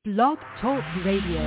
Blog Talk Radio.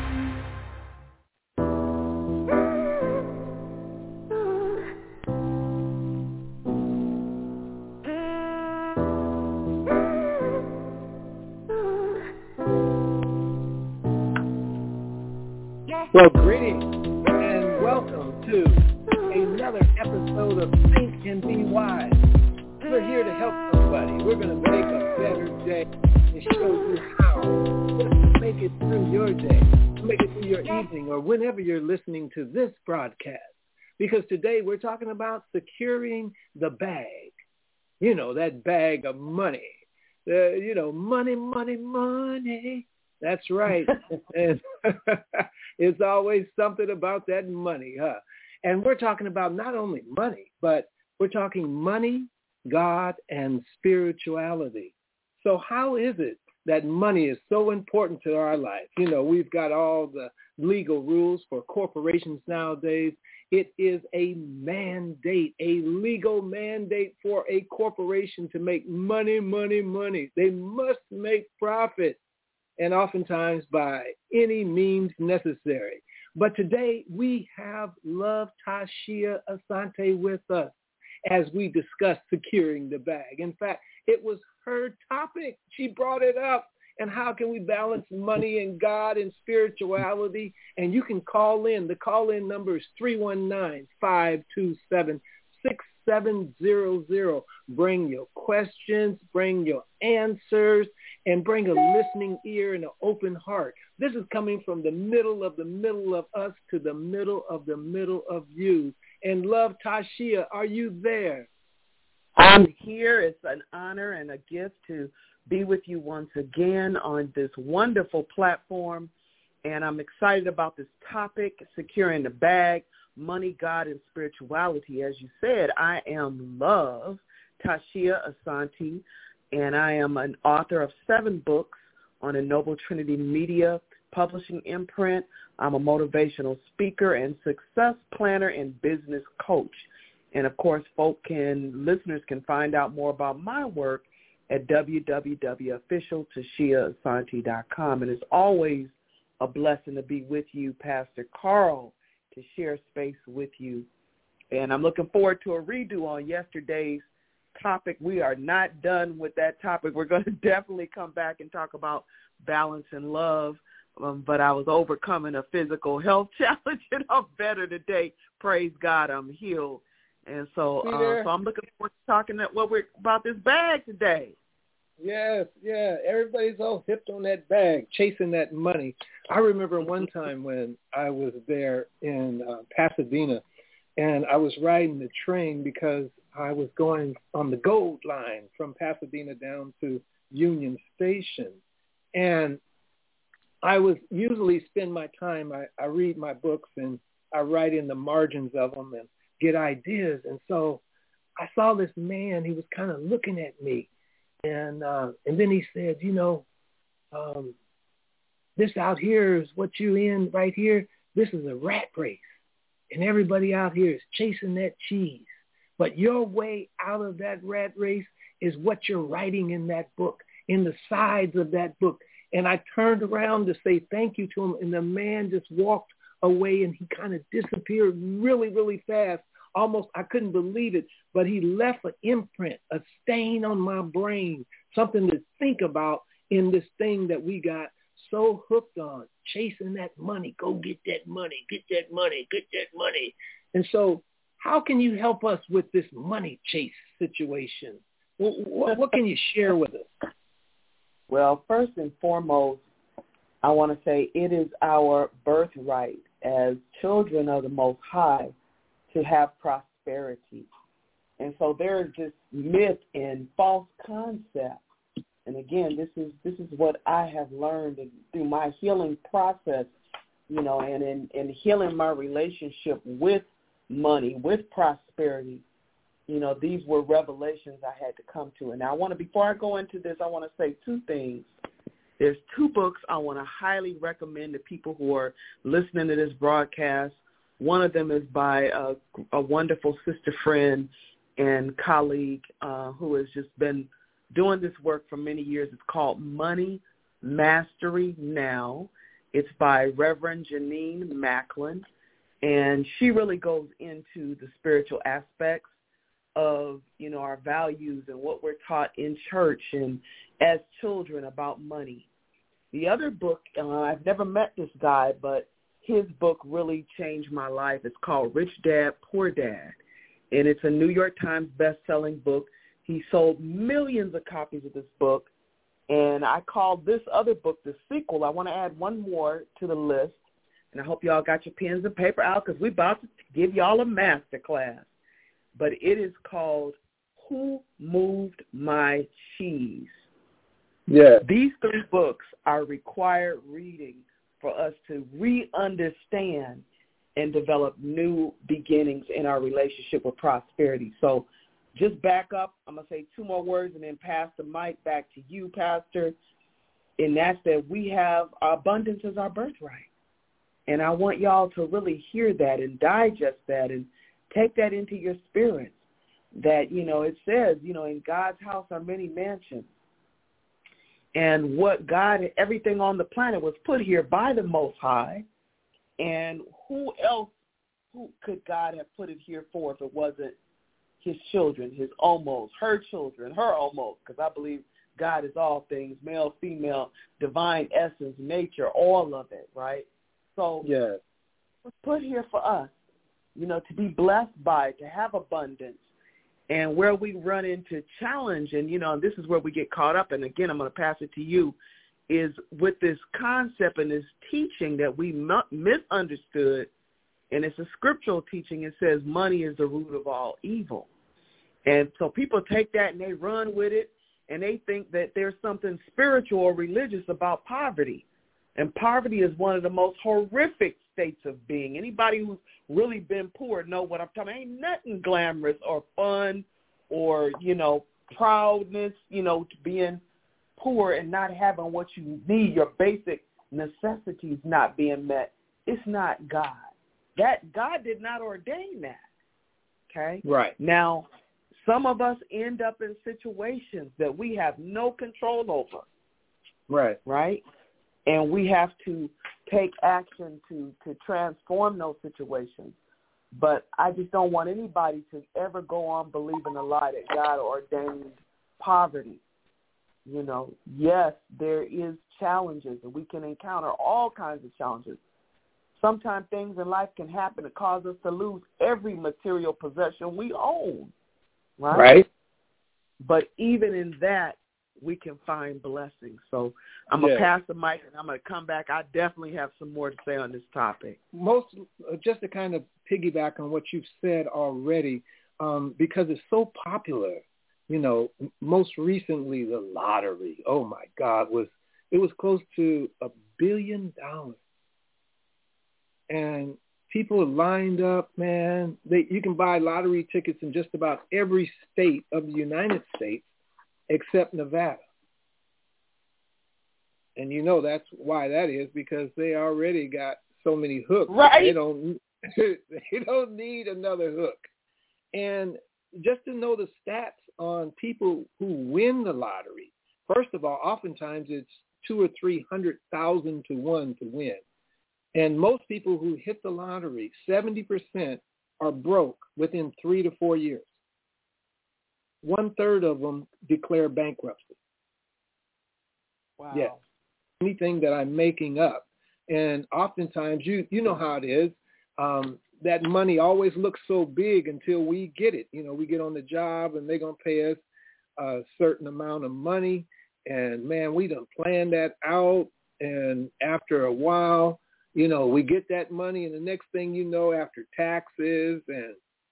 Well, greetings and welcome to another episode of Think and Be Wise. We're here to help somebody. We're going to make a better day and show you how to make it through your day, to make it through your evening, or whenever you're listening to this broadcast. Because today we're talking about securing the bag. You know, that bag of money. Money. That's right. And it's always something about that money, huh? And we're talking about not only money, but we're talking money, God, and spirituality. So how is it that money is so important to our life? You know, we've got all the legal rules for corporations nowadays. It is a mandate, a legal mandate for a corporation to make money. They must make profit, and oftentimes by any means necessary. But today we have Love Tashia Asante with us as we discuss securing the bag. In fact, it was her topic. She brought it up. And how can we balance money and God and spirituality? And you can call in. The call-in number is 319-527-6700. Bring your questions, bring your answers, and bring a listening ear and an open heart. This is coming from the middle of us to the middle of you. And Love Tashia, are you there? I'm here. It's an honor and a gift to be with you once again on this wonderful platform. And I'm excited about this topic, securing the bag, money, God, and spirituality. As you said, I am Love Tashia Asante, and I am an author of 7 books on a Noble Trinity Media publishing imprint. I'm a motivational speaker and success planner and business coach. And, of course, listeners can find out more about my work at www.officialtashiaasante.com. And it's always a blessing to be with you, Pastor Carl, to share space with you. And I'm looking forward to a redo on yesterday's topic. We are not done with that topic. We're going to definitely come back and talk about balance and love. But I was overcoming a physical health challenge, and I'm better today. Praise God, I'm healed. And so I'm looking forward to talking about this bag today. Yes, yeah. Everybody's all hipped on that bag, chasing that money. I remember one time when I was there in Pasadena, and I was riding the train because I was going on the Gold Line from Pasadena down to Union Station. And I was usually spend my time, I read my books and I write in the margins of them and get ideas. And so I saw this man, he was kind of looking at me. And then he said, this out here is what you in right here. This is a rat race. And everybody out here is chasing that cheese. But your way out of that rat race is what you're writing in that book, in the sides of that book. And I turned around to say thank you to him, and the man just walked away, and he kind of disappeared really, really fast. Almost, I couldn't believe it, but he left an imprint, a stain on my brain, something to think about in this thing that we got so hooked on, chasing that money. Go get that money, get that money, get that money. And so how can you help us with this money chase situation? What can you share with us? Well, first and foremost, I want to say it is our birthright as children of the Most High to have prosperity. And so there is this myth and false concept. And again, this is what I have learned through my healing process, and in healing my relationship with money, with prosperity. These were revelations I had to come to. And now before I go into this, I want to say 2 things. There's 2 books I want to highly recommend to people who are listening to this broadcast. One of them is by a wonderful sister friend and colleague who has just been doing this work for many years. It's called Money, Mastery Now. It's by Reverend Janine Macklin, and she really goes into the spiritual aspects of, our values and what we're taught in church and as children about money. The other book, I've never met this guy, but his book really changed my life. It's called Rich Dad, Poor Dad, and it's a New York Times best-selling book. He sold millions of copies of this book, and I called this other book the sequel. I want to add one more to the list, and I hope y'all got your pens and paper out because we're about to give y'all a master class. But it is called Who Moved My Cheese? Yeah. These 3 books are required reading for us to re-understand and develop new beginnings in our relationship with prosperity. So just back up. I'm going to say 2 more words and then pass the mic back to you, Pastor. And that's that we have abundance as our birthright. And I want y'all to really hear that and digest that and take that into your spirit. That, it says, in God's house are many mansions. And what God, everything on the planet was put here by the Most High. And who could God have put it here for if it wasn't his children, his almost, her children, her almost, because I believe God is all things, male, female, divine essence, nature, all of it, right? So yeah, it's put here for us, to be blessed by it, to have abundance. And where we run into challenge, and, this is where we get caught up, and again, I'm going to pass it to you, is with this concept and this teaching that we misunderstood, and it's a scriptural teaching. It says money is the root of all evil. And so people take that and they run with it, and they think that there's something spiritual or religious about poverty. And poverty is one of the most horrific states of being. Anybody who's really been poor know what I'm talking about. Ain't nothing glamorous or fun or, proudness, to being poor and not having what you need, your basic necessities not being met. It's not God. That God did not ordain that. Okay? Right. Now, some of us end up in situations that we have no control over. Right. Right? And we have to take action to transform those situations. But I just don't want anybody to ever go on believing a lie that God ordained poverty. Yes, there is challenges, and we can encounter all kinds of challenges. Sometimes things in life can happen that cause us to lose every material possession we own, right? Right. But even in that, we can find blessings. So I'm going to pass the mic, and I'm going to come back. I definitely have some more to say on this topic. Just to kind of piggyback on what you've said already, because it's so popular, most recently the lottery, oh my God, it was close to $1 billion. And people are lined up, man. You can buy lottery tickets in just about every state of the United States except Nevada. And that's why that is, because they already got so many hooks. Right. They don't need another hook. And just to know the stats on people who win the lottery, first of all, oftentimes it's 200,000 or 300,000 to 1 to win. And most people who hit the lottery, 70% are broke within 3 to 4 years. 1/3 of them declare bankruptcy. Wow. Yeah. Anything that I'm making up. And oftentimes, you know how it is, that money always looks so big until we get it. We get on the job and they're going to pay us a certain amount of money. And, man, we done planned that out. And after a while, we get that money. And the next thing you know, after taxes and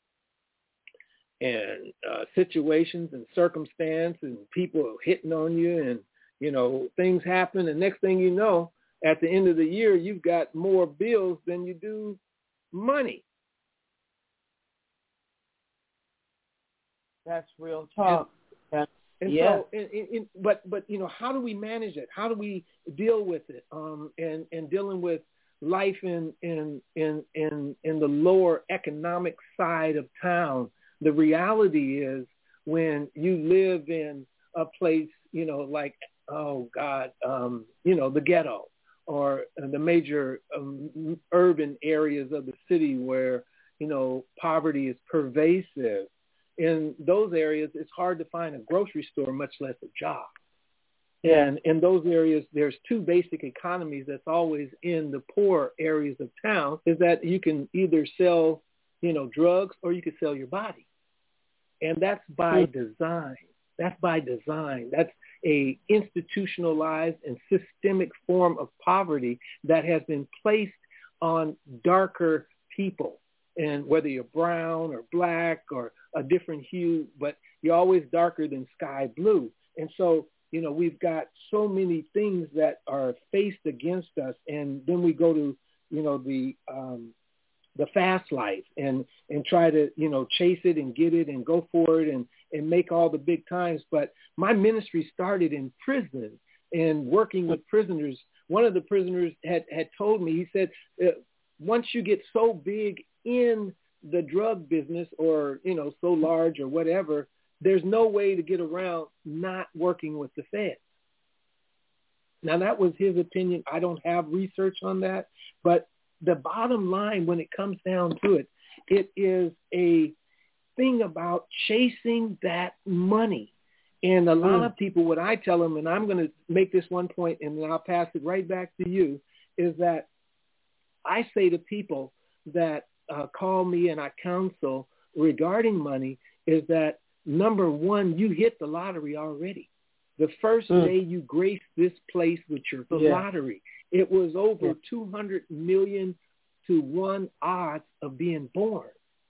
situations and circumstance and people hitting on you and, things happen. And next thing you know, at the end of the year, you've got more bills than you do money. That's real talk. So, but how do we manage it? How do we deal with it? And dealing with life in the lower economic side of town. The reality is when you live in a place, like the ghetto or the major urban areas of the city where, poverty is pervasive. In those areas, it's hard to find a grocery store, much less a job. And in those areas, there's two basic economies that's always in the poor areas of town, is that you can either sell, drugs, or you can sell your body. And that's by design. That's by design. That's a institutionalized and systemic form of poverty that has been placed on darker people. And whether you're brown or black or a different hue, but you're always darker than sky blue. And so, we've got so many things that are faced against us. And then we go to, the fast life and try to, chase it and get it and go for it and make all the big times. But my ministry started in prison and working with prisoners. One of the prisoners had told me, he said, once you get so big in the drug business or, so large or whatever, there's no way to get around not working with the feds. Now, that was his opinion. I don't have research on that. But the bottom line, when it comes down to it, it is a thing about chasing that money. And a lot of people, what I tell them, and I'm going to make this one point and then I'll pass it right back to you, is that I say to people that call me and I counsel regarding money is that, number one, you hit the lottery already. The first day you graced this place with your lottery, it was over 200 million to 1 odds of being born.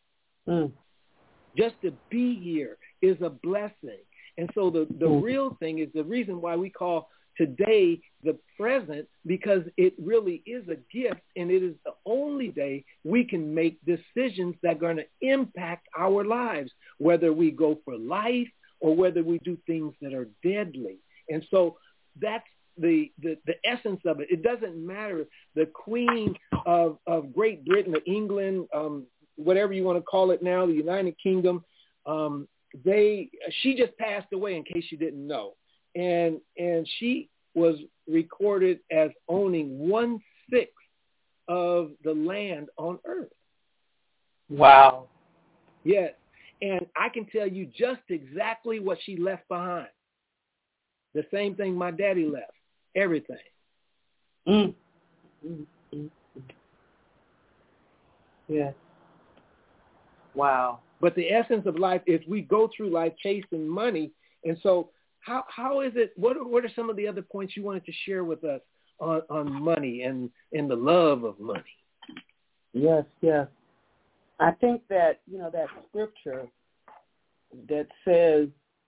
Just to be here is a blessing. And so the real thing is the reason why we call today the present, because it really is a gift, and it is the only day we can make decisions that are going to impact our lives, whether we go for life or whether we do things that are deadly. And so that's the essence of it. It doesn't matter. The Queen of Great Britain or England, whatever you want to call it now, the United Kingdom, she just passed away, in case you didn't know. And she was recorded as owning 1/6 of the land on earth. Wow. Yes. And I can tell you just exactly what she left behind. The same thing my daddy left. Everything. Yes. Wow. But the essence of life is we go through life chasing money. And so how is it, what are some of the other points you wanted to share with us on money and the love of money? Yes. I think that, that scripture that says,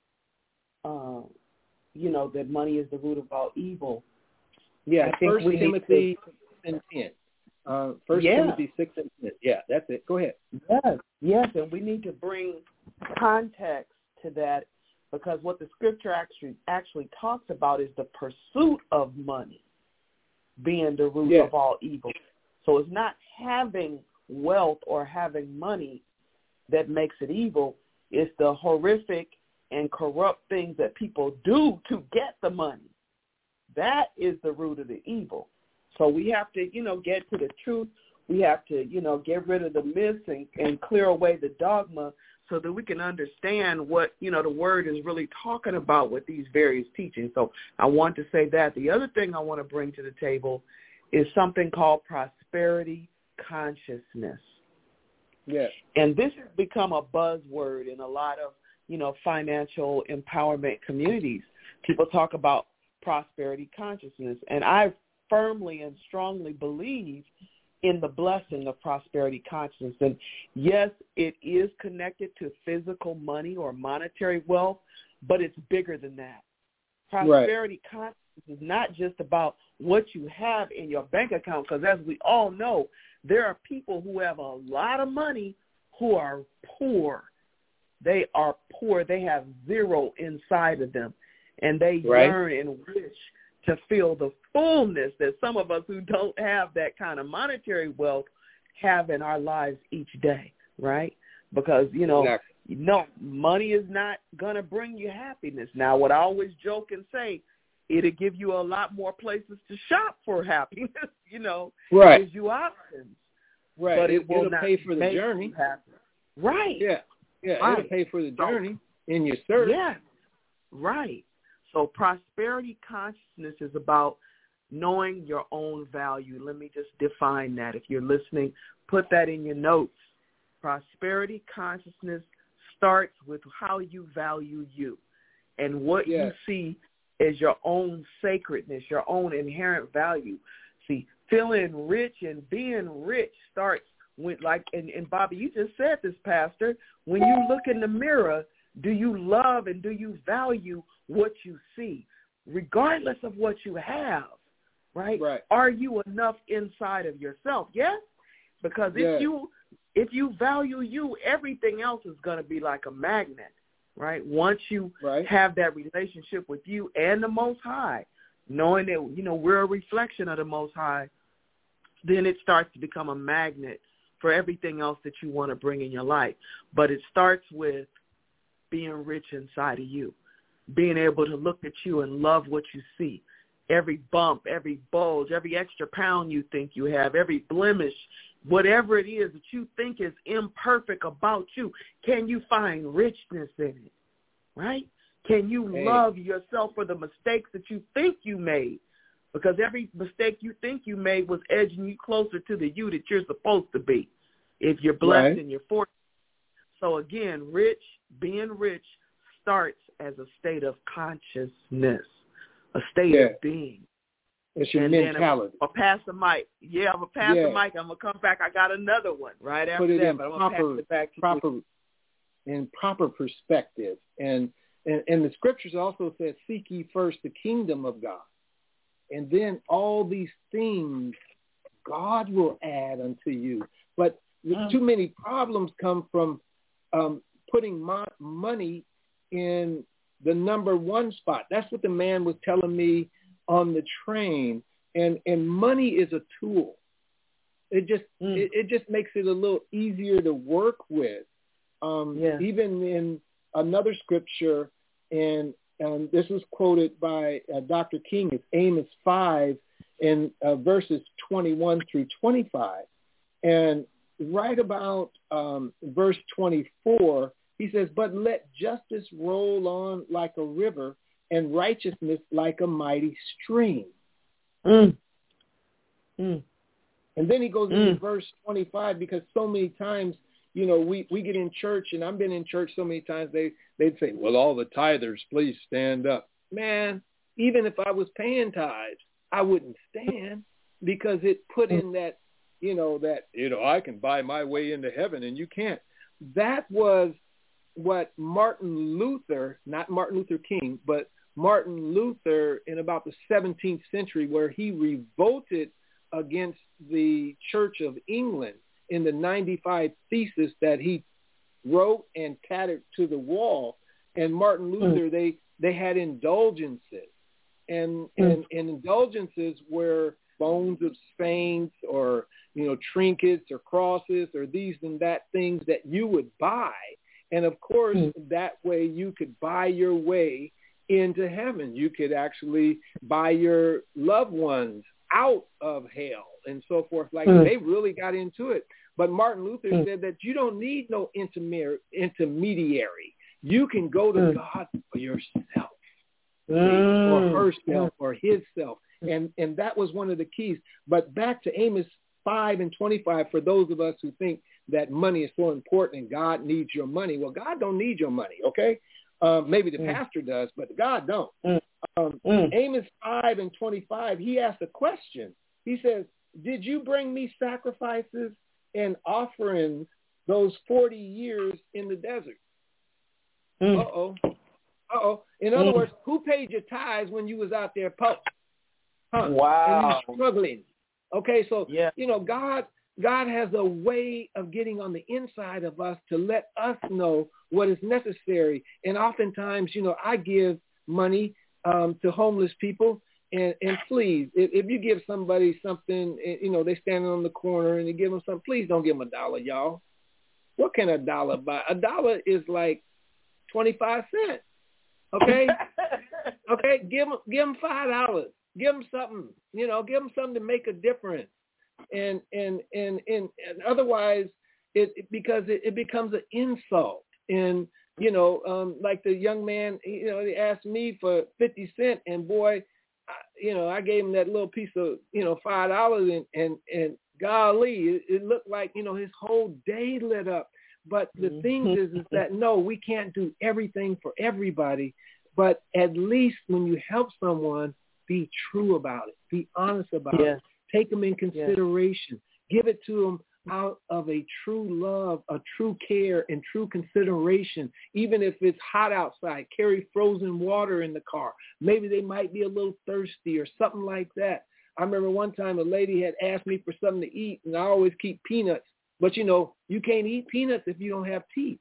that money is the root of all evil. Yeah, 1 Timothy 6:10. 1 Timothy 6:10. Yeah, that's it. Go ahead. Yes, and we need to bring context to that, because what the scripture actually talks about is the pursuit of money being the root of all evil. So it's not having wealth or having money that makes it evil. It's the horrific and corrupt things that people do to get the money. That is the root of the evil. So we have to, get to the truth. We have to, get rid of the myths and clear away the dogma so that we can understand what, the word is really talking about with these various teachings. So I want to say that. The other thing I want to bring to the table is something called prosperity consciousness. Yes. And this has become a buzzword in a lot of, financial empowerment communities. People talk about prosperity consciousness. And I firmly and strongly believe in the blessing of prosperity consciousness. And yes, it is connected to physical money or monetary wealth, but it's bigger than that. Prosperity consciousness is not just about what you have in your bank account, because as we all know, there are people who have a lot of money who are poor. They are poor. They have zero inside of them, and they yearn and wish to feel the fullness that some of us who don't have that kind of monetary wealth have in our lives each day, right? Because, money is not going to bring you happiness. Now, what I always joke and say, it'll give you a lot more places to shop for happiness, Right. It gives you options. Right. But it'll pay for the journey. Right. Yeah. Yeah. Right. It'll pay for the journey in your search. Yeah. Right. So prosperity consciousness is about knowing your own value. Let me just define that. If you're listening, put that in your notes. Prosperity consciousness starts with how you value you and what you see as your own sacredness, your own inherent value. See, feeling rich and being rich starts with, and Bobby, you just said this, Pastor, when you look in the mirror, do you love and do you value what you see, regardless of what you have, right? Are you enough inside of yourself? Yes? Because if you value you, everything else is going to be like a magnet, right? Once you have that relationship with you and the Most High, knowing that, we're a reflection of the Most High, then it starts to become a magnet for everything else that you want to bring in your life. But it starts with being rich inside of you, being able to look at you and love what you see. Every bump, every bulge, every extra pound you think you have, every blemish, whatever it is that you think is imperfect about you, can you find richness in it, right? Can you love yourself for the mistakes that you think you made? Because every mistake you think you made was edging you closer to the you that you're supposed to be if you're blessed and you're fortunate. So again, being rich starts as a state of consciousness, a state of being. It's your mentality. I'll pass the mic. Yeah, I'm going to pass the mic. I'm going to come back. I got another one right after that, but I'm going to pass it back to you. In proper perspective. And the scriptures also said, seek ye first the kingdom of God. And then all these things God will add unto you. But too many problems come from putting money in the number one spot. That's what the man was telling me on the train. And money is a tool. It just makes it a little easier to work with. Even in another scripture, and this was quoted by Dr. King, it's Amos 5 in verses 21 through 25. And right about verse 24, he says, but let justice roll on like a river and righteousness like a mighty stream. And then he goes into verse 25, because so many times, we get in church, and I've been in church so many times, they'd say, well, all the tithers, please stand up. Man, even if I was paying tithes, I wouldn't stand, because it put in that, I can buy my way into heaven and you can't. That was what Martin Luther, not Martin Luther King, but Martin Luther in about the 17th century, where he revolted against the Church of England in the 95 Thesis that he wrote and tattered to the wall. And Martin Luther, they had indulgences. And indulgences were bones of saints, or, trinkets or crosses or these and that things that you would buy. And of course, that way you could buy your way into heaven. You could actually buy your loved ones out of hell and so forth. They really got into it. But Martin Luther said that you don't need no intermediary. You can go to God for yourself, or herself, or his self. And that was one of the keys. But back to Amos 5 and 25, for those of us who think that money is so important and God needs your money. Well, God don't need your money, okay? Maybe the pastor does, but God don't. Amos 5 and 25, he asked a question. He says, did you bring me sacrifices and offerings those 40 years in the desert? In other words, who paid your tithes when you was out there poor? Wow. And you struggling. Okay, so, God has a way of getting on the inside of us to let us know what is necessary. And oftentimes, I give money to homeless people. And please, if you give somebody something, they standing on the corner and you give them something, please don't give them $1, y'all. What can $1 buy? $1 is like 25 cents. Okay? Okay, give them $5. Give them something. Give them something to make a difference. And otherwise, because it becomes an insult. And like the young man, he asked me for 50 cents, and boy, I gave him that little piece of $5, and golly, it looked like his whole day lit up. But the thing is that no, we can't do everything for everybody. But at least when you help someone, be true about it, be honest about it, take them in consideration, give it to them out of a true love, a true care, and true consideration. Even if it's hot outside, carry frozen water in the car. Maybe they might be a little thirsty or something like that. I remember one time a lady had asked me for something to eat, and I always keep peanuts. But, you can't eat peanuts if you don't have teeth.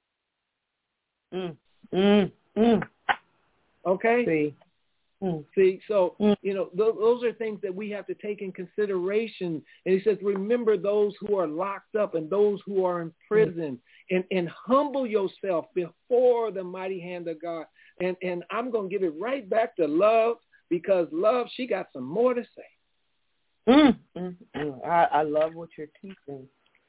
Okay? See, so, those are things that we have to take in consideration. And he says, remember those who are locked up and those who are in prison, and humble yourself before the mighty hand of God. And I'm going to give it right back to Love, because Love, she got some more to say. I love what you're teaching.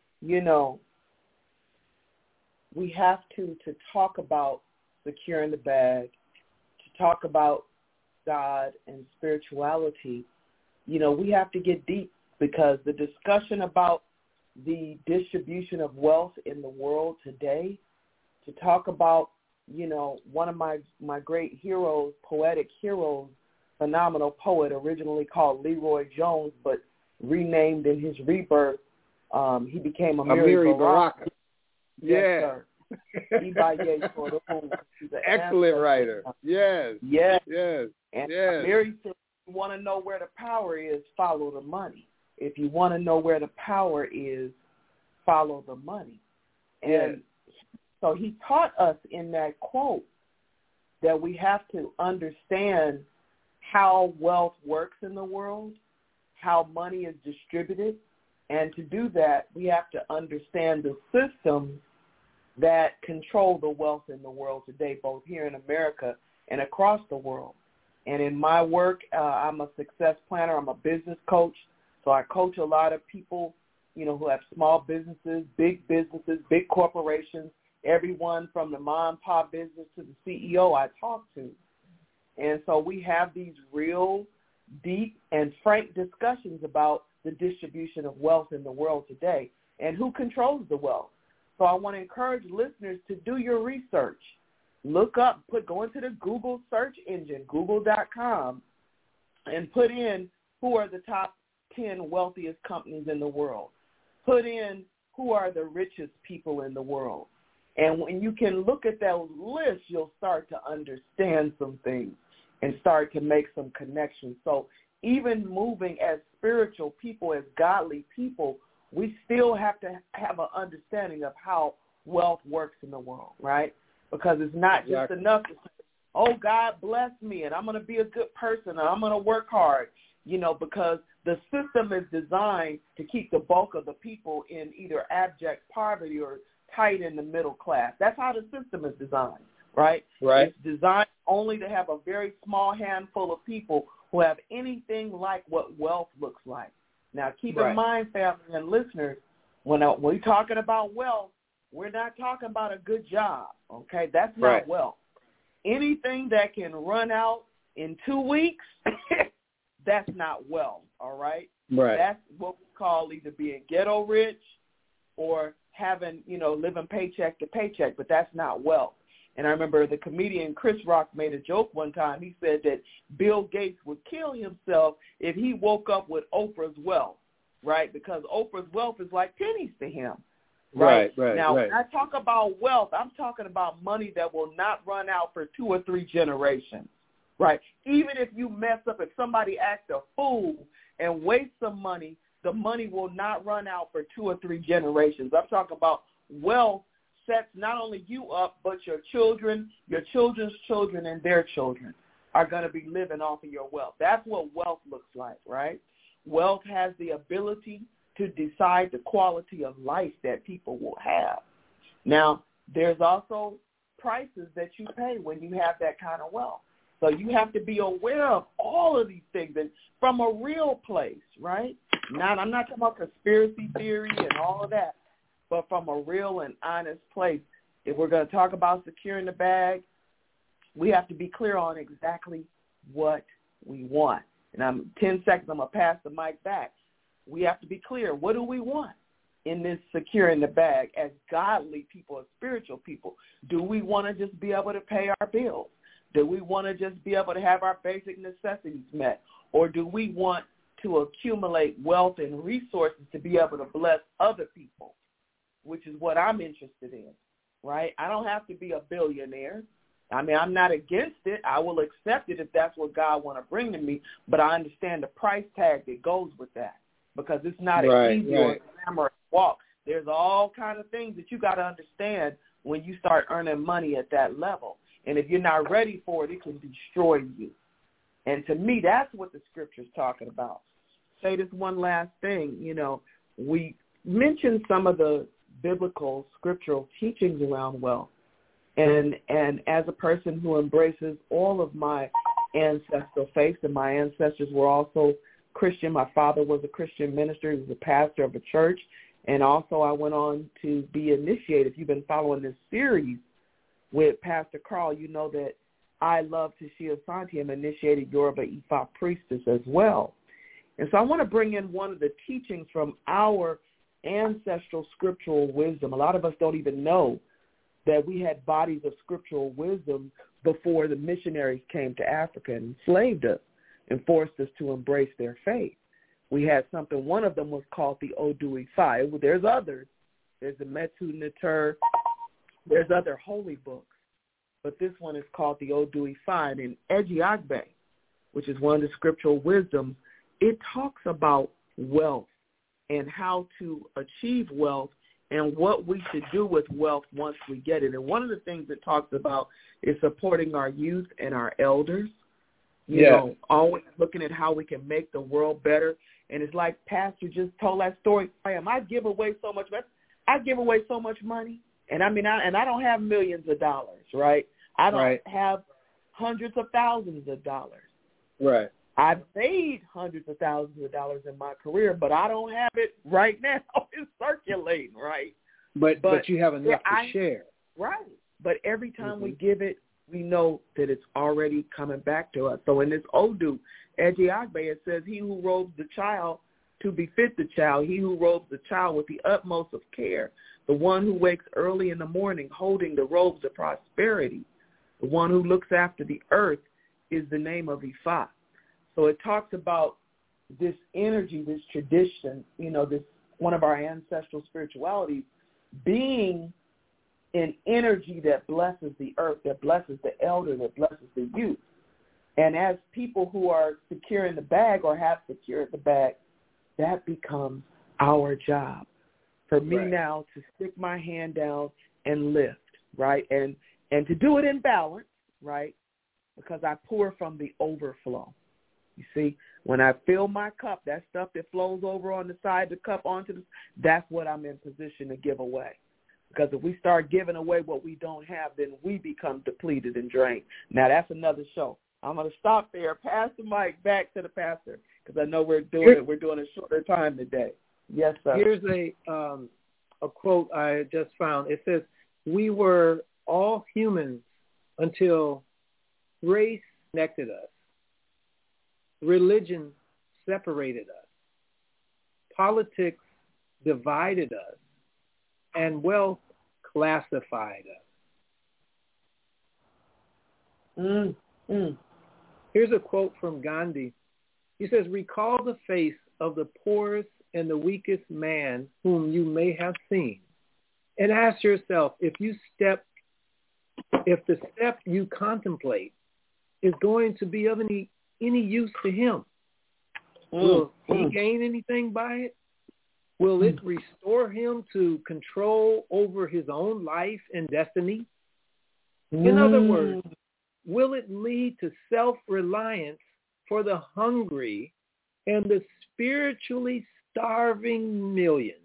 We have to talk about securing the bag, to talk about God and spirituality. We have to get deep, because the discussion about the distribution of wealth in the world today, to talk about, one of my great heroes, poetic heroes, phenomenal poet, originally called Leroy Jones, but renamed in his rebirth, he became Amiri Baraka. Yes, sir. Excellent writer. Yes. And Mary said, if you want to know where the power is, follow the money. If you want to know where the power is, follow the money. And so he taught us in that quote that we have to understand how wealth works in the world, how money is distributed. And to do that, we have to understand the systems that control the wealth in the world today, both here in America and across the world. And in my work, I'm a success planner. I'm a business coach. So I coach a lot of people, who have small businesses, big corporations, everyone from the mom and pop business to the CEO I talk to. And so we have these real, deep, and frank discussions about the distribution of wealth in the world today and who controls the wealth. So I want to encourage listeners to do your research. Look up, go into the Google search engine, google.com, and put in who are the top 10 wealthiest companies in the world. Put in who are the richest people in the world. And when you can look at those lists, you'll start to understand some things and start to make some connections. So even moving as spiritual people, as godly people, we still have to have an understanding of how wealth works in the world, right? Because it's not just enough to say, oh, God bless me, and I'm going to be a good person, and I'm going to work hard, because the system is designed to keep the bulk of the people in either abject poverty or tight in the middle class. That's how the system is designed, right? Right. It's designed only to have a very small handful of people who have anything like what wealth looks like. Now, keep in mind, family and listeners, when we're talking about wealth, we're not talking about a good job, okay? That's not wealth. Anything that can run out in 2 weeks, that's not wealth, all right? Right. That's what we call either being ghetto rich or having, living paycheck to paycheck, but that's not wealth. And I remember the comedian Chris Rock made a joke one time. He said that Bill Gates would kill himself if he woke up with Oprah's wealth, right? Because Oprah's wealth is like pennies to him. Right. Now, when I talk about wealth, I'm talking about money that will not run out for 2 or 3 generations, right? Even if you mess up, if somebody acts a fool and wastes some money, the money will not run out for 2 or 3 generations. I'm talking about wealth sets not only you up, but your children, your children's children, and their children are going to be living off of your wealth. That's what wealth looks like, right? Wealth has the ability to decide the quality of life that people will have. Now, there's also prices that you pay when you have that kind of wealth. So you have to be aware of all of these things, and from a real place, right? I'm not talking about conspiracy theory and all of that, but from a real and honest place. If we're going to talk about securing the bag, we have to be clear on exactly what we want. And 10 seconds, I'm going to pass the mic back. We have to be clear. What do we want in this securing the bag as godly people, as spiritual people? Do we want to just be able to pay our bills? Do we want to just be able to have our basic necessities met? Or do we want to accumulate wealth and resources to be able to bless other people, which is what I'm interested in, right? I don't have to be a billionaire. I mean, I'm not against it. I will accept it if that's what God want to bring to me, but I understand the price tag that goes with that, because it's not an easy or glamorous walk. There's all kind of things that you got to understand when you start earning money at that level. And if you're not ready for it, it can destroy you. And to me, that's what the scripture's talking about. Say this one last thing. You know, we mentioned some of the biblical scriptural teachings around wealth. And as a person who embraces all of my ancestral faiths, and my ancestors were also Christian. My father was a Christian minister. He was a pastor of a church. And also I went on to be initiated. If you've been following this series with Pastor Carl, you know that I love Tashia Santi and initiated Yoruba Ifa priestess as well. And so I want to bring in one of the teachings from our ancestral scriptural wisdom. A lot of us don't even know that we had bodies of scriptural wisdom before the missionaries came to Africa and enslaved us and forced us to embrace their faith. We had something, one of them was called the Odu Ifa. There's others. There's the Metu Neter. There's other holy books. But this one is called the Odu Ifa. And in Ejiagbe, which is one of the scriptural wisdoms, it talks about wealth and how to achieve wealth and what we should do with wealth once we get it. And one of the things it talks about is supporting our youth and our elders, you know, always looking at how we can make the world better. And it's like Pastor just told that story. I give away so much. I give away so much money. And I mean, I don't have millions of dollars, right? I don't have hundreds of thousands of dollars. Right. I've made hundreds of thousands of dollars in my career, but I don't have it right now. It's circulating, right? But you have enough to share. Right. But every time we give it, we know that it's already coming back to us. So in this Odu, Ejiagbe, it says, he who robes the child to befit the child, he who robes the child with the utmost of care, the one who wakes early in the morning holding the robes of prosperity, the one who looks after the earth is the name of Ifa. So it talks about this energy, this tradition, you know, this one of our ancestral spiritualities being an energy that blesses the earth, that blesses the elder, that blesses the youth. And as people who are securing the bag or have secured the bag, that becomes our job. For me now to stick my hand down and lift, right? And to do it in balance, right? Because I pour from the overflow. You see, when I fill my cup, that stuff that flows over on the side of the cup that's what I'm in position to give away. Because if we start giving away what we don't have, then we become depleted and drained. Now, that's another show. I'm going to stop there, pass the mic back to the pastor, because I know we're doing a shorter time today. Yes, sir. Here's a quote I just found. It says, "We were all humans until race connected us. Religion separated us. Politics divided us. And wealth classified us." Here's a quote from Gandhi. He says, "Recall the face of the poorest and the weakest man whom you may have seen, and ask yourself if the step you contemplate is going to be of any use to him. Will he gain anything by it? Will it restore him to control over his own life and destiny? In other words, will it lead to self-reliance for the hungry and the spiritually starving millions?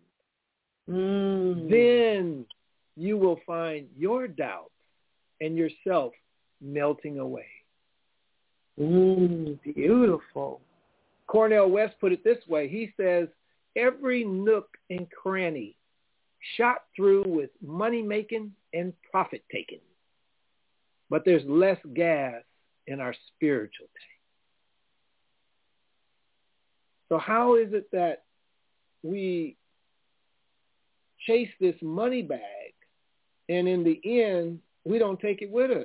Then you will find your doubts and yourself melting away." Beautiful. Cornel West put it this way. He says, every nook and cranny shot through with money-making and profit-taking, but there's less gas in our spiritual tank. So how is it that we chase this money bag and in the end, we don't take it with us?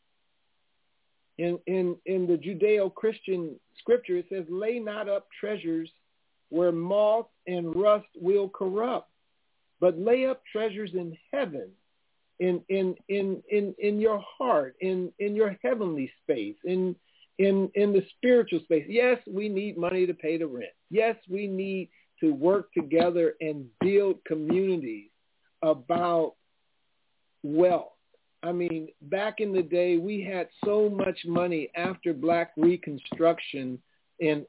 In the Judeo-Christian scripture, it says, lay not up treasures where moth and rust will corrupt, but lay up treasures in heaven, in your heart, in your heavenly space, in the spiritual space. Yes, we need money to pay the rent. Yes, we need to work together and build communities about wealth. I mean, back in the day, we had so much money after Black Reconstruction, and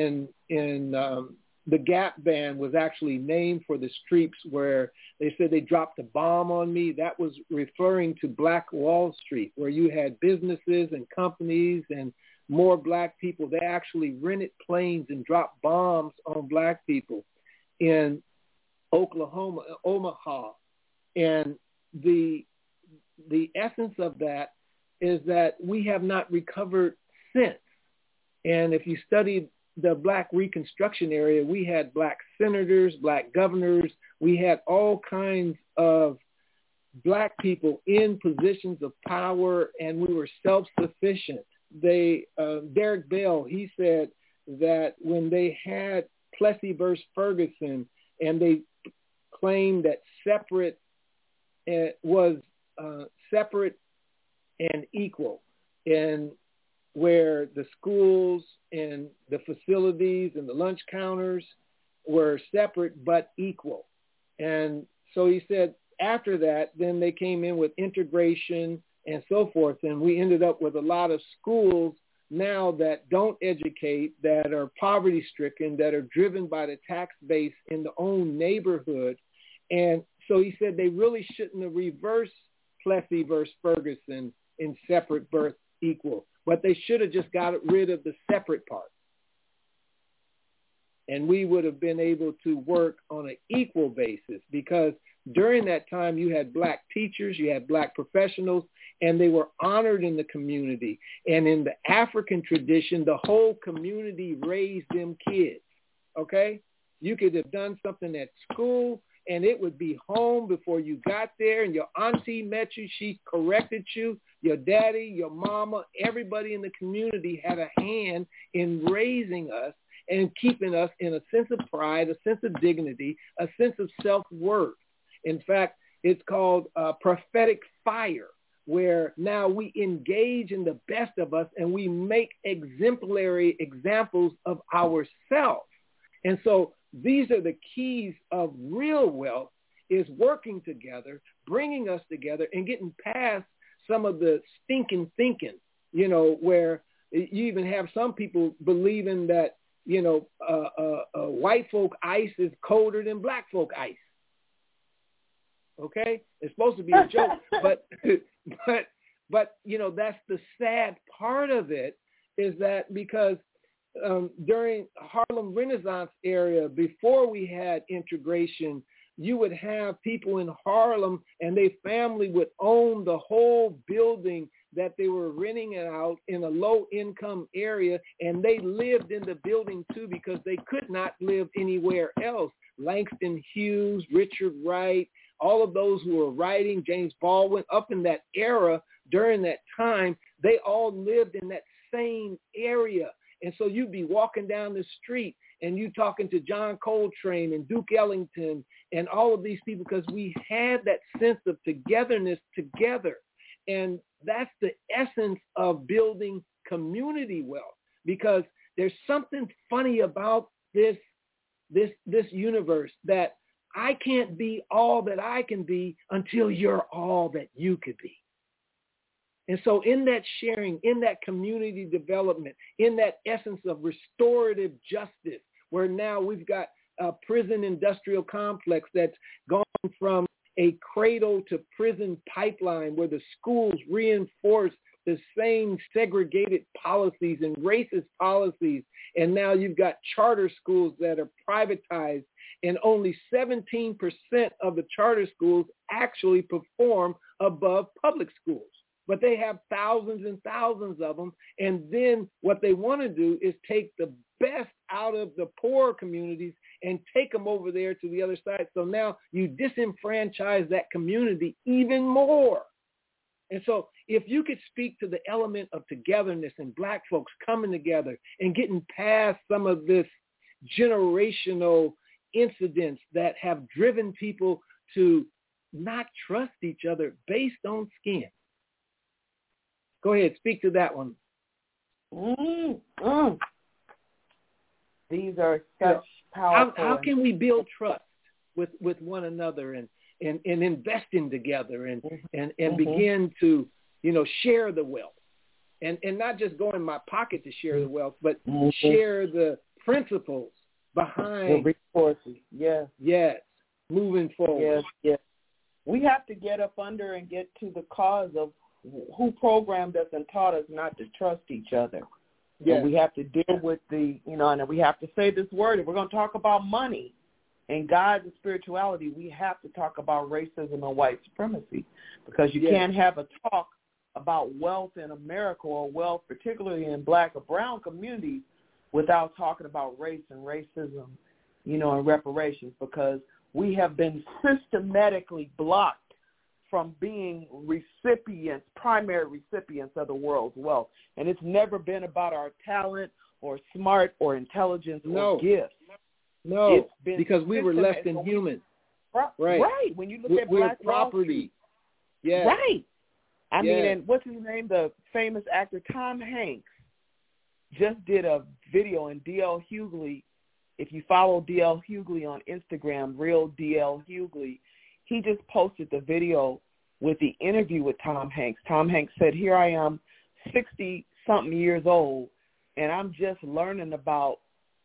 the Gap Band was actually named for the streets where they said they dropped a bomb on me. That was referring to Black Wall Street, where you had businesses and companies and more Black people. They actually rented planes and dropped bombs on Black people in Oklahoma, Omaha. And the essence of that is that we have not recovered since. And if you studied the Black Reconstruction area, we had Black senators, Black governors. We had all kinds of Black people in positions of power, and we were self-sufficient. Derek Bell, he said that when they had Plessy versus Ferguson, and they claimed that separate was separate and equal, and where the schools and the facilities and the lunch counters were separate but equal. And so he said after that, then they came in with integration and so forth, and we ended up with a lot of schools now that don't educate, that are poverty-stricken, that are driven by the tax base in the own neighborhood. And so he said they really shouldn't have reversed Plessy versus Ferguson in separate birth equal, but they should have just got rid of the separate part. And we would have been able to work on an equal basis, because during that time you had Black teachers, you had Black professionals, and they were honored in the community. And in the African tradition, the whole community raised them kids, okay? You could have done something at school, and it would be home before you got there, and your auntie met you, she corrected you, your daddy, your mama, everybody in the community had a hand in raising us and keeping us in a sense of pride, a sense of dignity, a sense of self-worth. In fact, it's called prophetic fire, where now we engage in the best of us and we make exemplary examples of ourselves. And so these are the keys of real wealth, is working together, bringing us together, and getting past some of the stinking thinking, where you even have some people believing that, white folk ice is colder than Black folk ice. Okay? It's supposed to be a joke, but that's the sad part of it, is that because during Harlem Renaissance era, before we had integration, you would have people in Harlem and their family would own the whole building that they were renting it out in a low-income area, and they lived in the building too because they could not live anywhere else. Langston Hughes, Richard Wright, all of those who were writing, James Baldwin, up in that era, during that time, they all lived in that same area. And so you'd be walking down the street and you talking to John Coltrane and Duke Ellington and all of these people, because we had that sense of togetherness together. And that's the essence of building community wealth, because there's something funny about this universe, that I can't be all that I can be until you're all that you could be. And so in that sharing, in that community development, in that essence of restorative justice, where now we've got a prison industrial complex that's gone from a cradle to prison pipeline, where the schools reinforce the same segregated policies and racist policies. And now you've got charter schools that are privatized, and only 17% of the charter schools actually perform above public schools. But they have thousands and thousands of them. And then what they want to do is take the best out of the poorer communities and take them over there to the other side. So now you disenfranchise that community even more. And so if you could speak to the element of togetherness and Black folks coming together and getting past some of this generational incidents that have driven people to not trust each other based on skin. Go ahead, speak to that one. These are such powerful. How can we build trust with one another and investing together and begin to, share the wealth and not just go in my pocket to share the wealth, but share the principles behind the resources. Yes. Moving forward. Yes. We have to get up under and get to the cause of who programmed us and taught us not to trust each other. Yes. And we have to deal with and we have to say this word. If we're going to talk about money and God and spirituality, we have to talk about racism and white supremacy, because you can't have a talk about wealth in America or wealth particularly in Black or brown communities without talking about race and racism, and reparations, because we have been systematically blocked from being primary recipients of the world's wealth. And it's never been about our talent or smart or intelligence or gifts. No, because we were less than human. Right. When you look at Black property. Yes. Right. I mean, and what's his name? The famous actor Tom Hanks just did a video, and D.L. Hughley, if you follow D.L. Hughley on Instagram, real D.L. Hughley, he just posted the video with the interview with Tom Hanks. Tom Hanks said, here I am, 60-something years old, and I'm just learning about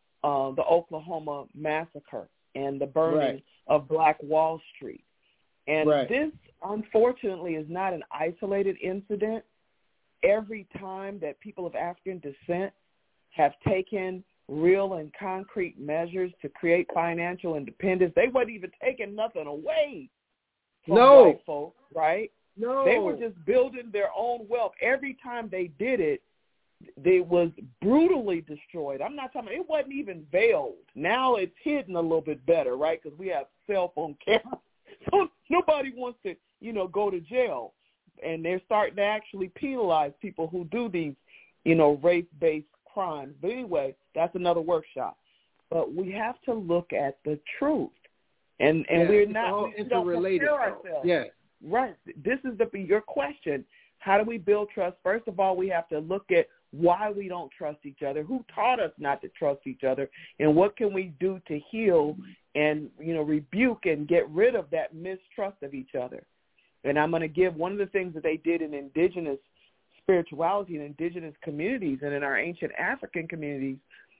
the Oklahoma massacre and the burning of Black Wall Street. And this, unfortunately, is not an isolated incident. Every time that people of African descent have taken real and concrete measures to create financial independence, they wasn't even taking nothing away from white folks, right? No. They were just building their own wealth. Every time they did it, they was brutally destroyed. I'm not talking, it wasn't even veiled. Now it's hidden a little bit better, right? Because we have cell phone cameras. So nobody wants to, go to jail. And they're starting to actually penalize people who do these, race-based crimes. But anyway, that's another workshop. But we have to look at the truth. And we're not interrelated. Ourselves. Yes. Right. This is your question. How do we build trust? First of all, we have to look at why we don't trust each other, who taught us not to trust each other, and what can we do to heal and, rebuke and get rid of that mistrust of each other. And I'm going to give one of the things that they did in indigenous spirituality and indigenous communities and in our ancient African communities.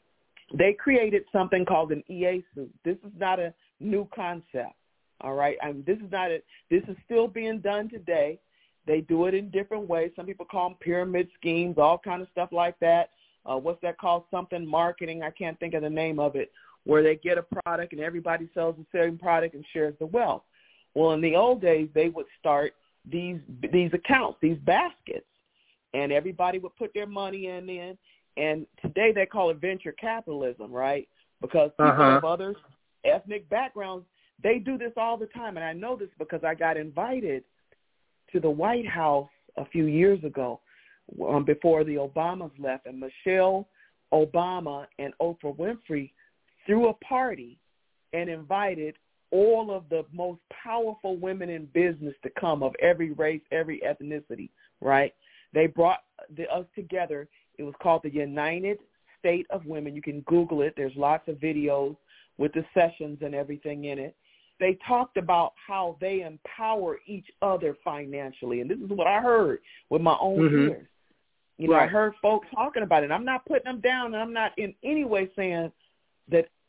They created something called an Iesu. This is not a new concept, all right? This is still being done today. They do it in different ways. Some people call them pyramid schemes, all kind of stuff like that. What's that called? Something marketing. I can't think of the name of it, where they get a product and everybody sells the same product and shares the wealth. Well, in the old days, they would start these accounts, these baskets, and everybody would put their money in. And today they call it venture capitalism, right? Because people of other ethnic backgrounds, they do this all the time. And I know this because I got invited to the White House a few years ago before the Obamas left. And Michelle Obama and Oprah Winfrey threw a party and invited all of the most powerful women in business to come, of every race, every ethnicity, right? They brought us together. It was called the United State of Women. You can Google it. There's lots of videos with the sessions and everything in it. They talked about how they empower each other financially. And this is what I heard with my own ears. I heard folks talking about it. I'm not putting them down, and I'm not in any way saying that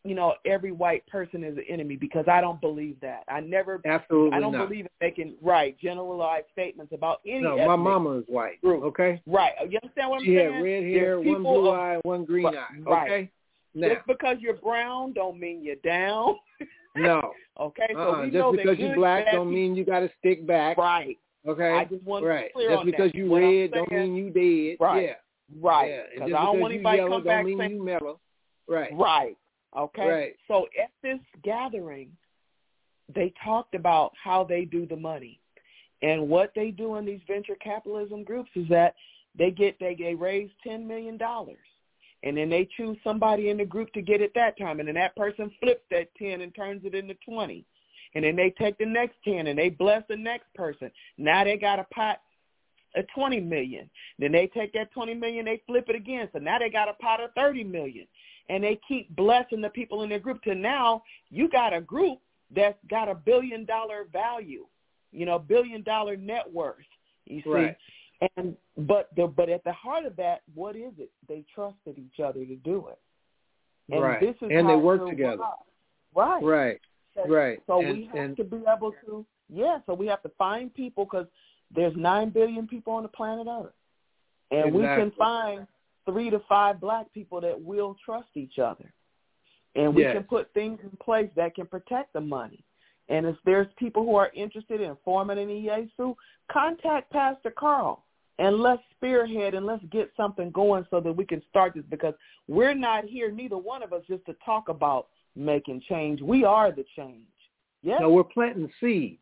every white person is an enemy, because I don't believe that. I don't believe in making generalized statements about any ethnic my mama is white. group. Okay. Right. You understand what I'm saying? She had red hair, one blue eye, one green eye. Right. Okay. Now, just because you're brown don't mean you're down. No. Okay. So we just know because you're black don't mean you got to stick back. Right. Okay. I just want to be clear just on because that. you red don't mean you dead. Right. Yeah. Right. Yeah. Because I don't want anybody to come back saying saying you mellow. Right. Right. Okay. Right. So at this gathering, they talked about how they do the money, and what they do in these venture capitalism groups is that they raise $10 million, and then they choose somebody in the group to get it that time, and then that person flips that 10 and turns it into 20, and then they take the next 10 and they bless the next person. Now they got a pot of $20 million. Then they take that $20 million, they flip it again, so now they got a pot of $30 million. And they keep blessing the people in their group till now you got a group that's got $1 billion value, $1 billion net worth. You see, right. And but at the heart of that, what is it? They trusted each other to do it. And right. This is and how they work together. Right. Right. Right. So we have to be able to So we have to find people, because there's 9 billion people on the planet Earth, and we can find 3 to 5 black people that will trust each other. And we can put things in place that can protect the money. And if there's people who are interested in forming an EASU, contact Pastor Carl, and let's spearhead and let's get something going so that we can start this, because we're not here, neither one of us, just to talk about making change. We are the change. Yes? No, we're planting seeds.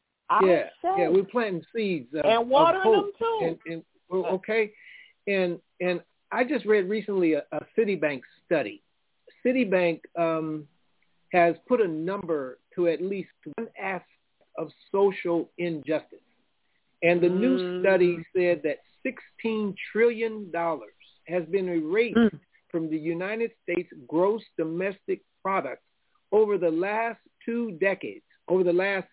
We're planting seeds. And watering them too. Okay. And I just read recently a Citibank study. Citibank has put a number to at least one aspect of social injustice. And the new study said that $16 trillion has been erased from the United States gross domestic product over the last 2 decades, over the last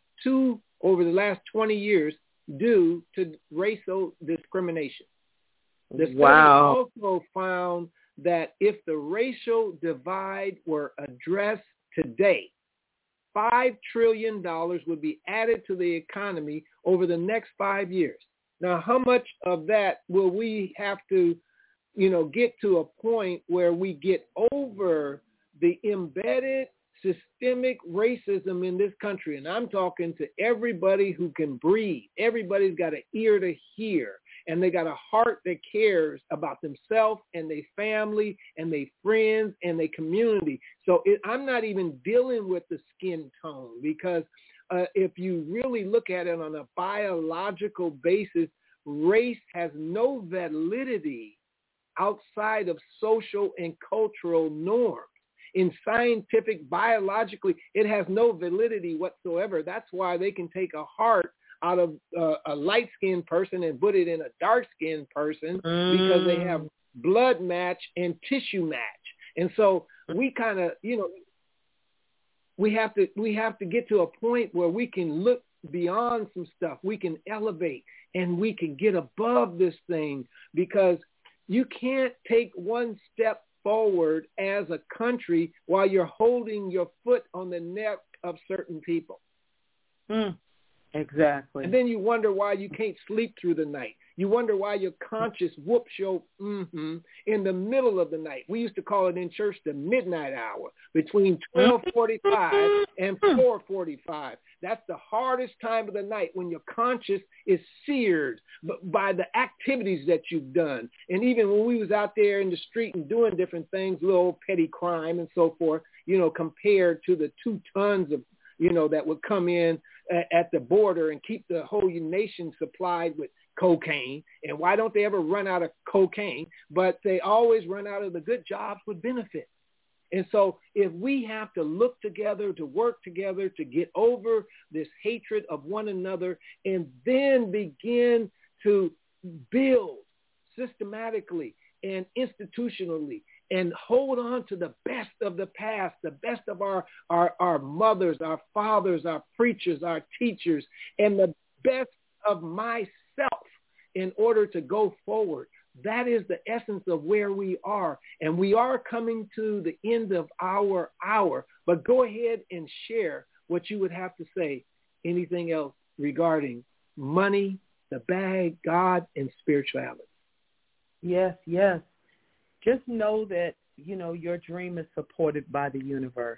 20 years, due to racial discrimination. The study also found that if the racial divide were addressed today, $5 trillion would be added to the economy over the next 5 years. Now, how much of that will we have to, get to a point where we get over the embedded systemic racism in this country? And I'm talking to everybody who can breathe. Everybody's got an ear to hear, and they got a heart that cares about themselves and their family and their friends and their community. So I'm not even dealing with the skin tone, because if you really look at it on a biological basis, race has no validity outside of social and cultural norms. In scientific, biologically, it has no validity whatsoever. That's why they can take a heart out of a light-skinned person and put it in a dark-skinned person, because they have blood match and tissue match. And so we kind of, we have to get to a point where we can look beyond some stuff. We can elevate and we can get above this thing, because you can't take one step forward as a country while you're holding your foot on the neck of certain people. Exactly. And then you wonder why you can't sleep through the night. You wonder why your conscience whoops your in the middle of the night. We used to call it in church the midnight hour, between 12:45 and 4:45. That's the hardest time of the night, when your conscience is seared by the activities that you've done. And even when we was out there in the street and doing different things, little petty crime and so forth, compared to the 2 tons of, that would come in at the border and keep the whole nation supplied with cocaine. And why don't they ever run out of cocaine? But they always run out of the good jobs with benefits. And so if we have to look together, to work together, to get over this hatred of one another, and then begin to build systematically and institutionally, and hold on to the best of the past, the best of our mothers, our fathers, our preachers, our teachers, and the best of myself, in order to go forward, That is the essence of where we are. And we are coming to the end of our hour. But go ahead and share what you would have to say. Anything else regarding money, the bag, God, and spirituality? Yes, yes. Just know that, your dream is supported by the universe.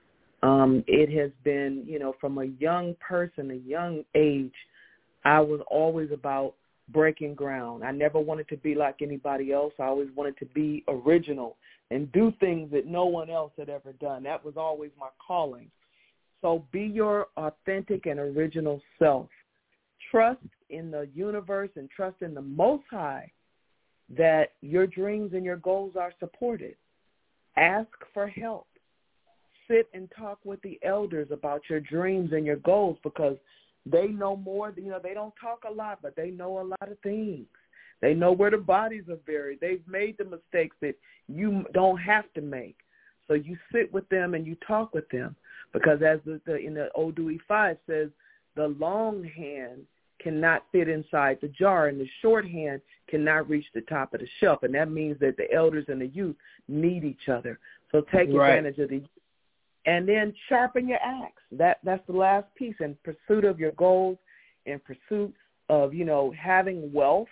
It has been, from a young person, a young age, I was always about breaking ground. I never wanted to be like anybody else. I always wanted to be original and do things that no one else had ever done. That was always my calling. So be your authentic and original self. Trust in the universe and trust in the Most High that your dreams and your goals are supported. Ask for help. Sit and talk with the elders about your dreams and your goals, because they know more. They don't talk a lot, but they know a lot of things. They know where the bodies are buried. They've made the mistakes that you don't have to make. So you sit with them and you talk with them, because as in the Odui 5 says, the long hand cannot fit inside the jar, and the short hand cannot reach the top of the shelf. And that means that the elders and the youth need each other. So take advantage of the youth. And then sharpen your axe. That's the last piece. In pursuit of your goals, in pursuit of, having wealth,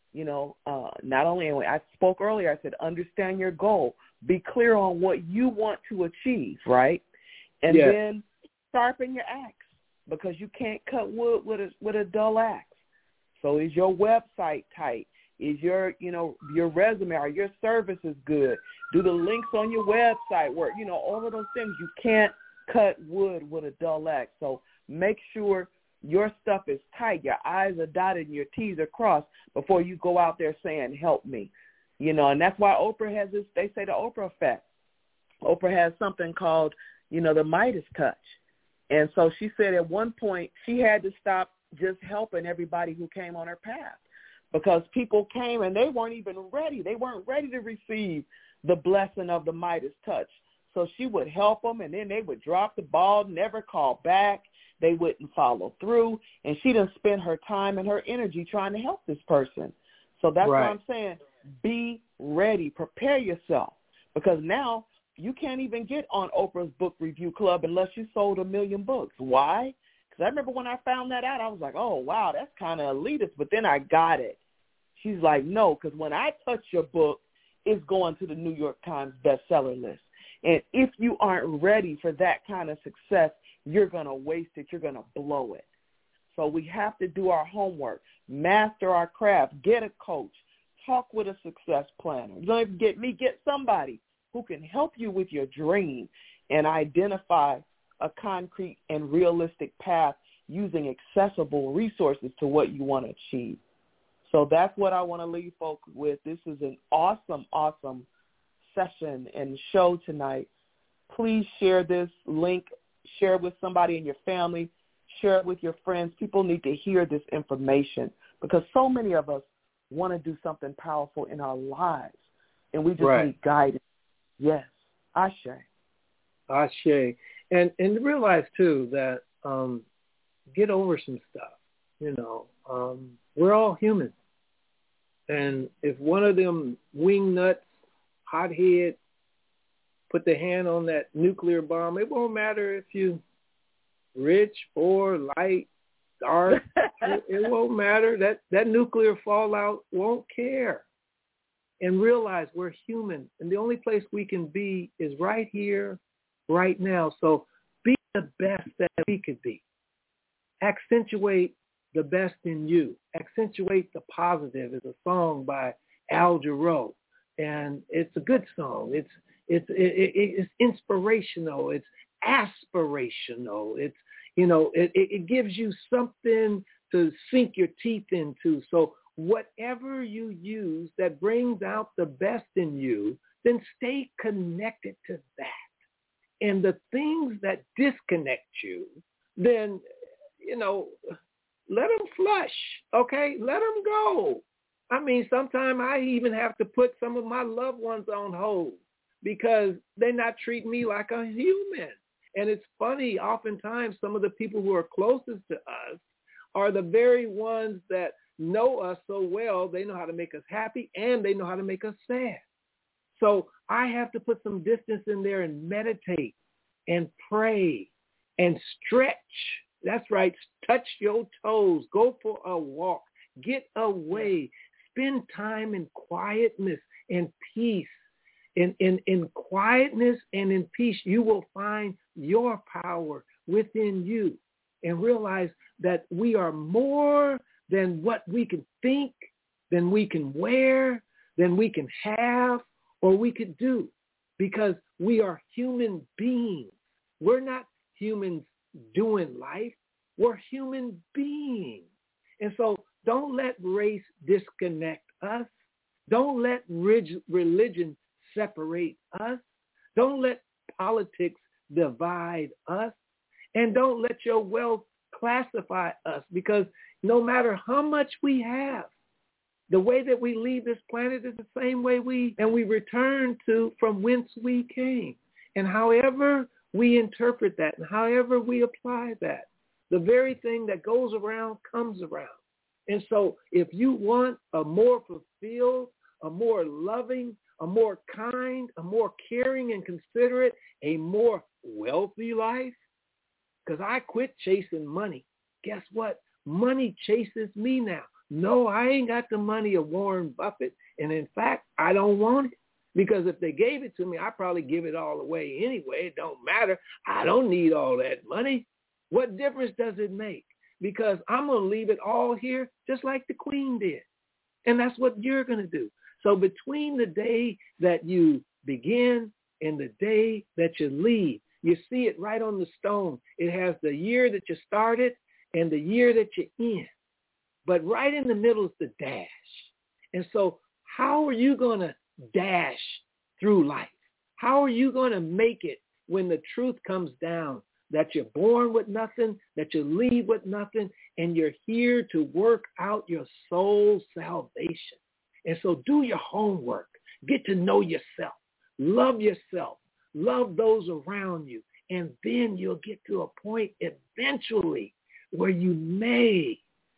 not only, I spoke earlier, I said, understand your goal. Be clear on what you want to achieve, right? And then sharpen your axe, because you can't cut wood with a dull axe. So is your website tight? Is your resume, are your services good? Do the links on your website work? All of those things. You can't cut wood with a dull axe. So make sure your stuff is tight. Your I's are dotted and your T's are crossed before you go out there saying, help me. And that's why Oprah has this, they say the Oprah effect. Oprah has something called, the Midas touch. And so she said at one point she had to stop just helping everybody who came on her path, because people came and they weren't even ready. They weren't ready to receive the blessing of the Midas touch. So she would help them, and then they would drop the ball, never call back. They wouldn't follow through, and she didn't spend her time and her energy trying to help this person. So that's what I'm saying. Be ready. Prepare yourself, because now you can't even get on Oprah's Book Review Club unless you sold 1 million books. Why? Because I remember when I found that out, I was like, oh, wow, that's kind of elitist. But then I got it. She's like, no, because when I touch your book, it's going to the New York Times bestseller list. And if you aren't ready for that kind of success, you're going to waste it. You're going to blow it. So we have to do our homework, master our craft, get a coach, talk with a success planner. You don't even get me, get somebody who can help you with your dream and identify a concrete and realistic path using accessible resources to what you want to achieve. So that's what I want to leave folks with. This is an awesome, awesome session and show tonight. Please share this link, share it with somebody in your family, share it with your friends. People need to hear this information, because so many of us want to do something powerful in our lives, and we just need guidance. Yes, Ashe. Ashe. And realize, too, that get over some stuff. We're all human. And if one of them wing nuts, hothead, put the hand on that nuclear bomb, it won't matter if you rich, poor, light, dark. It won't matter. That nuclear fallout won't care. And realize we're human. And the only place we can be is right here, right now. So be the best that we could be. Accentuate the best in you. Accentuate the positive. Is a song by Al Jarreau, and it's a good song. It's inspirational. It's aspirational. It gives you something to sink your teeth into. So whatever you use that brings out the best in you, then stay connected to that. And the things that disconnect you, then, let them flush, okay? Let them go. I mean, sometimes I even have to put some of my loved ones on hold because they're not treating me like a human. And it's funny, oftentimes some of the people who are closest to us are the very ones that know us so well, they know how to make us happy and they know how to make us sad. So I have to put some distance in there and meditate and pray and stretch. That's right. Touch your toes. Go for a walk. Get away. Spend time in quietness and peace. In quietness and in peace, you will find your power within you and realize that we are more than what we can think, than we can wear, than we can have, or we could do, because we are human beings. We're not humans doing life. We're human beings. And so don't let race disconnect us. Don't let religion separate us. Don't let politics divide us. And don't let your wealth classify us, because no matter how much we have, the way that we leave this planet is the same way we return to from whence we came. And however we interpret that and however we apply that, the very thing that goes around comes around. And so if you want a more fulfilled, a more loving, a more kind, a more caring and considerate, a more wealthy life, because I quit chasing money. Guess what? Money chases me now. No, I ain't got the money of Warren Buffett. And in fact, I don't want it, because if they gave it to me, I'd probably give it all away anyway. It don't matter. I don't need all that money. What difference does it make? Because I'm going to leave it all here just like the Queen did. And that's what you're going to do. So between the day that you begin and the day that you leave, you see it right on the stone. It has the year that you started and the year that you're in. But right in the middle is the dash. And so how are you going to dash through life? How are you going to make it when the truth comes down that you're born with nothing, that you leave with nothing, and you're here to work out your soul's salvation? And so do your homework. Get to know yourself. Love yourself. Love those around you. And then you'll get to a point eventually where you may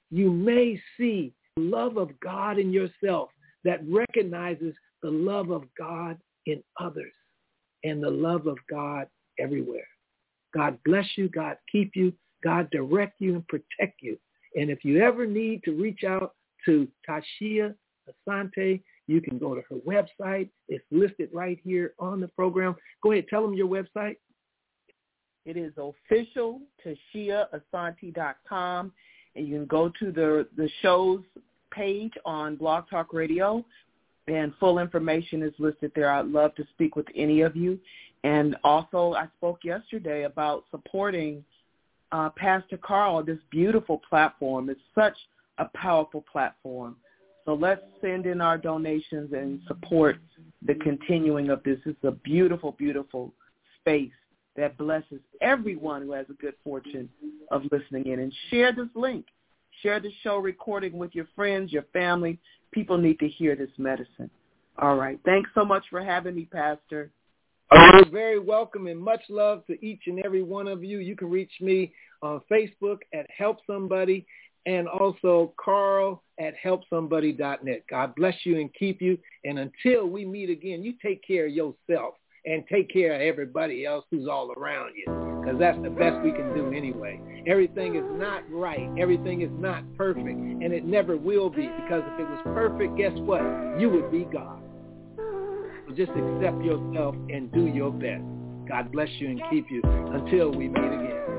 see the love of God in yourself that recognizes the love of God in others and the love of God everywhere. God bless you. God keep you. God direct you and protect you. And if you ever need to reach out to Tashia Asante, you can go to her website. It's listed right here on the program. Go ahead. Tell them your website. It is official, TashiaAsante.com. And you can go to the show's page on Blog Talk Radio, and full information is listed there. I'd love to speak with any of you. And also, I spoke yesterday about supporting Pastor Carl, this beautiful platform. It's such a powerful platform. So let's send in our donations and support the continuing of this. It's a beautiful, beautiful space that blesses everyone who has a good fortune of listening in. And share this link. Share the show recording with your friends, your family. People need to hear this medicine. All right. Thanks so much for having me, Pastor. You're very welcome, and much love to each and every one of you. You can reach me on Facebook at Help Somebody, and also Carl at helpsomebody.net. God bless you and keep you. And until we meet again, you take care of yourself and take care of everybody else who's all around you, because that's the best we can do anyway. Everything is not right. Everything is not perfect, and it never will be, because if it was perfect, guess what? You would be God. So just accept yourself and do your best. God bless you and keep you until we meet again.